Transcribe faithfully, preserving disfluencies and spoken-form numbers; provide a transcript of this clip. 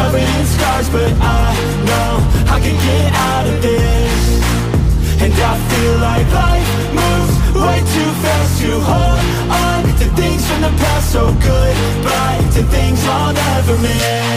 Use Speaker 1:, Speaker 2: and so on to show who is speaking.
Speaker 1: covered in scars, but I know I can get out of this. And I feel like life moves way too fast to hold on to things from the past. So goodbye to things I'll never miss.